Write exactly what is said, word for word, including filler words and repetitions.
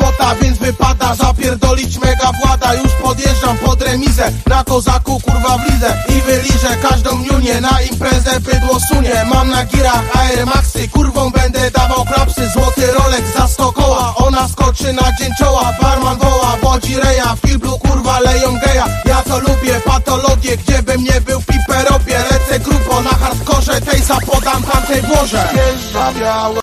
robota, więc wypada zapierdolić mega włada. Już podjeżdżam pod remizę, na kozaku kurwa wlizę i wyliżę każdą niunię, na imprezę bydło sunie. Mam na girach Air Maxy, kurwą będę dawał klapsy. Złoty Rolex za sto koła, ona skoczy na dzień czoła. Barman woła, wodzi reja, w Kilblu kurwa leją geja. Ja to lubię, patologię, gdzie bym nie był w piperopie. Lecę grubo na hardkorze, tej zapodam tamtej włożę. Wjeżdża białe